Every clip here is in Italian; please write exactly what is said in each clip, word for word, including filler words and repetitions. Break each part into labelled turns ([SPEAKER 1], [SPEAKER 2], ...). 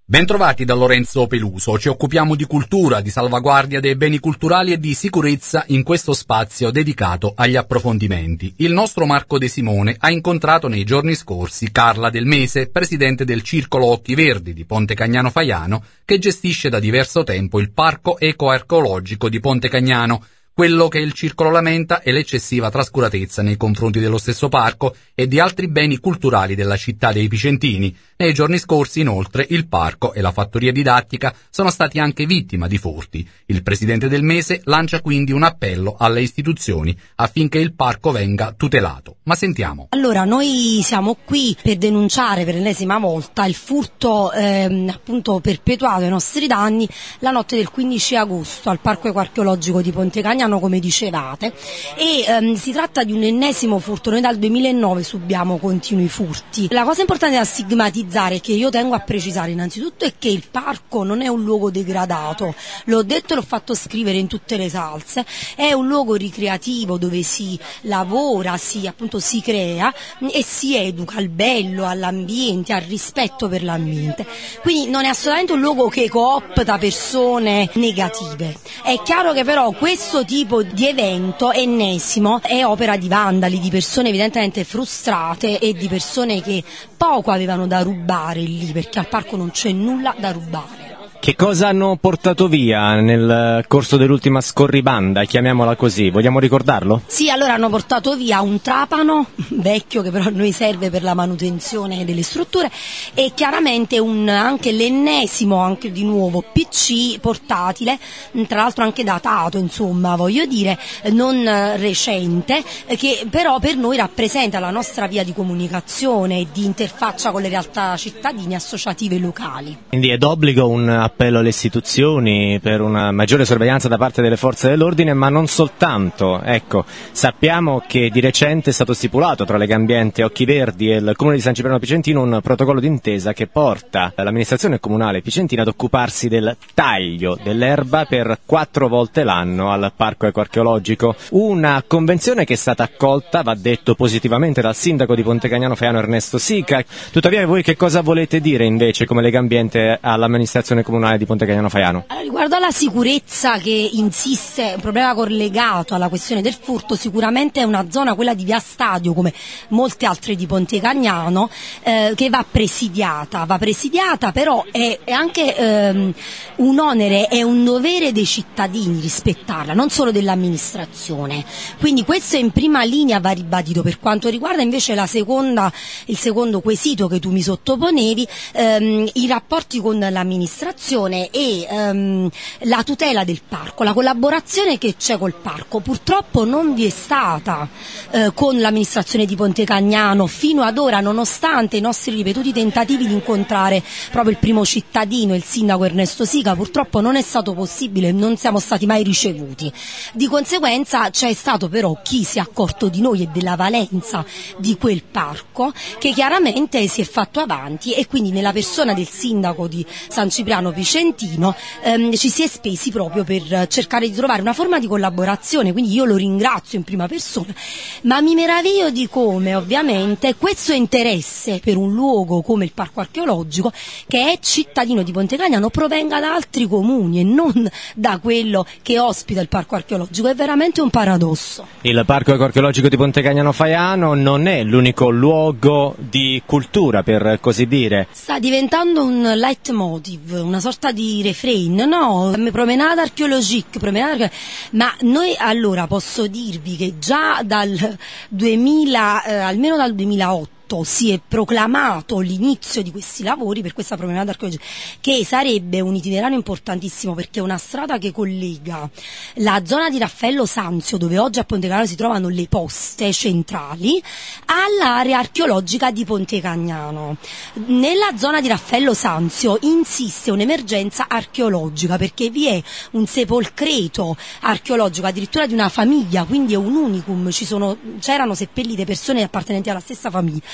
[SPEAKER 1] Bentrovati da Lorenzo Peluso, ci occupiamo di cultura, di salvaguardia dei beni culturali e di sicurezza in questo spazio dedicato agli approfondimenti. Il nostro Marco De Simone ha incontrato nei giorni scorsi Carla Del Mese, presidente del Circolo Occhi Verdi di Ponte Cagnano Faiano, che gestisce da diverso tempo il Parco Ecoarcheologico di Ponte Cagnano. Quello che il circolo lamenta è l'eccessiva trascuratezza nei confronti dello stesso parco e di altri beni culturali della città dei Picentini. Nei giorni scorsi, inoltre, il parco e la fattoria didattica sono stati anche vittima di furti. Il presidente Del Mese lancia quindi un appello alle istituzioni affinché il parco venga tutelato. Ma sentiamo.
[SPEAKER 2] Allora, noi siamo qui per denunciare per l'ennesima volta il furto ehm, appunto perpetuato ai nostri danni la notte del quindici agosto al Parco Ecoarcheologico di Ponte Cagnano, come dicevate, e ehm, si tratta di un ennesimo furto. Noi dal duemilanove subiamo continui furti. La cosa importante da stigmatizzare, che io tengo a precisare innanzitutto, è che il parco non è un luogo degradato, l'ho detto e l'ho fatto scrivere in tutte le salse, è un luogo ricreativo dove si lavora, si appunto si crea e si educa al bello, all'ambiente, al rispetto per l'ambiente. Quindi non è assolutamente un luogo che coopta persone negative. È chiaro che però questo tipo di evento ennesimo è opera di vandali, di persone evidentemente frustrate e di persone che poco avevano da rubare lì, perché al parco non c'è nulla da rubare.
[SPEAKER 3] Che cosa hanno portato via nel corso dell'ultima scorribanda, chiamiamola così? Vogliamo ricordarlo?
[SPEAKER 2] Sì, allora hanno portato via un trapano vecchio che però a noi serve per la manutenzione delle strutture e chiaramente un, anche l'ennesimo, anche di nuovo, P C portatile, tra l'altro anche datato, insomma, voglio dire, non recente, che però per noi rappresenta la nostra via di comunicazione e di interfaccia con le realtà cittadine, associative e locali.
[SPEAKER 3] Quindi è d'obbligo un appello alle istituzioni per una maggiore sorveglianza da parte delle forze dell'ordine, ma non soltanto. Ecco, sappiamo che di recente è stato stipulato tra Legambiente Occhi Verdi e il Comune di San Cipriano Picentino un protocollo d'intesa che porta l'amministrazione comunale picentina ad occuparsi del taglio dell'erba per quattro volte l'anno al Parco Ecoarcheologico. Una convenzione che è stata accolta, va detto, positivamente dal sindaco di Ponte Cagnano Faiano Ernesto Sica. Tuttavia voi che cosa volete dire invece come Legambiente all'amministrazione comunale di Ponte Cagnano Faiano?
[SPEAKER 2] Allora, riguardo alla sicurezza, che insiste, un problema collegato alla questione del furto, sicuramente è una zona, quella di Via Stadio, come molte altre di Ponte Cagnano, eh, che va presidiata, va presidiata, però è, è anche ehm, un onere e un dovere dei cittadini rispettarla, non solo dell'amministrazione. Quindi questo in prima linea va ribadito. Per quanto riguarda invece la seconda, il secondo quesito che tu mi sottoponevi, ehm, i rapporti con l'amministrazione e um, la tutela del parco, la collaborazione che c'è col parco purtroppo non vi è stata uh, con l'amministrazione di Ponte Cagnano fino ad ora, nonostante i nostri ripetuti tentativi di incontrare proprio il primo cittadino, il sindaco Ernesto Sica. Purtroppo non è stato possibile, non siamo stati mai ricevuti. Di conseguenza c'è stato però chi si è accorto di noi e della valenza di quel parco, che chiaramente si è fatto avanti, e quindi nella persona del sindaco di San Cipriano Picentino ehm, ci si è spesi proprio per cercare di trovare una forma di collaborazione. Quindi io lo ringrazio in prima persona, ma mi meraviglio di come ovviamente questo interesse per un luogo come il Parco Archeologico, che è cittadino di Ponte Cagnano, provenga da altri comuni e non da quello che ospita il Parco Archeologico. È veramente un paradosso.
[SPEAKER 3] Il Parco Ecoarcheologico di Ponte Cagnano Faiano non è l'unico luogo di cultura, per così dire.
[SPEAKER 2] Sta diventando un leitmotiv, una sorta di refrain, no? Promenade archeologique, promenade archeologique. Ma noi, allora, posso dirvi che già dal duemila, eh, almeno dal duemilaotto, si è proclamato l'inizio di questi lavori per questa promenade archeologica, che sarebbe un itinerario importantissimo, perché è una strada che collega la zona di Raffaello Sanzio, dove oggi a Ponte Cagnano si trovano le poste centrali, all'area archeologica di Ponte Cagnano. Nella zona di Raffaello Sanzio insiste un'emergenza archeologica, perché vi è un sepolcreto archeologico addirittura di una famiglia, quindi è un unicum, ci sono, c'erano seppellite persone appartenenti alla stessa famiglia.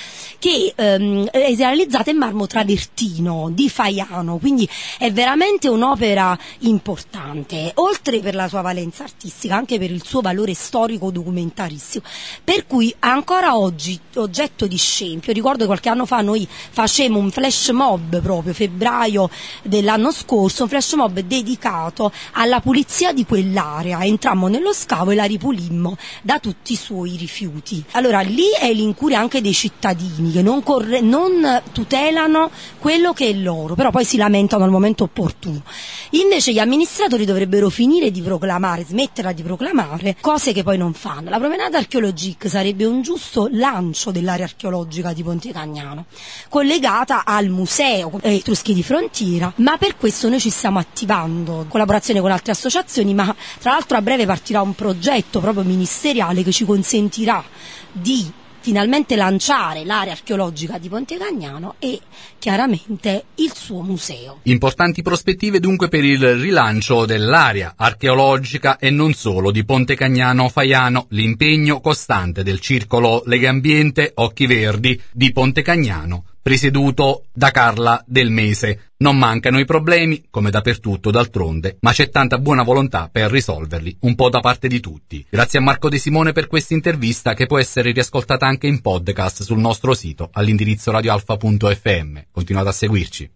[SPEAKER 2] che ehm, è realizzata in marmo travertino di Faiano, quindi è veramente un'opera importante, oltre per la sua valenza artistica, anche per il suo valore storico documentaristico, per cui ancora oggi oggetto di scempio. Ricordo che qualche anno fa noi facemmo un flash mob, proprio febbraio dell'anno scorso, un flash mob dedicato alla pulizia di quell'area. Entrammo nello scavo e la ripulimmo da tutti i suoi rifiuti. Allora lì è l'incuria anche dei cittadini che non, corre, non tutelano quello che è loro, però poi si lamentano al momento opportuno. Invece gli amministratori dovrebbero finire di proclamare, smetterla di proclamare cose che poi non fanno. La promenade archeologique sarebbe un giusto lancio dell'area archeologica di Ponte Cagnano, collegata al museo Etruschi di Frontiera, ma per questo noi ci stiamo attivando in collaborazione con altre associazioni, ma tra l'altro a breve partirà un progetto proprio ministeriale che ci consentirà di finalmente lanciare l'area archeologica di Ponte Cagnano e chiaramente il suo museo.
[SPEAKER 1] Importanti prospettive dunque per il rilancio dell'area archeologica e non solo di Ponte Cagnano Faiano, l'impegno costante del Circolo Legambiente Occhi Verdi di Ponte Cagnano, presieduto da Carla Del Mese. Non mancano i problemi, come dappertutto d'altronde, ma c'è tanta buona volontà per risolverli, un po' da parte di tutti. Grazie a Marco De Simone per questa intervista, che può essere riascoltata anche in podcast sul nostro sito all'indirizzo radioalfa punto effe emme. Continuate a seguirci.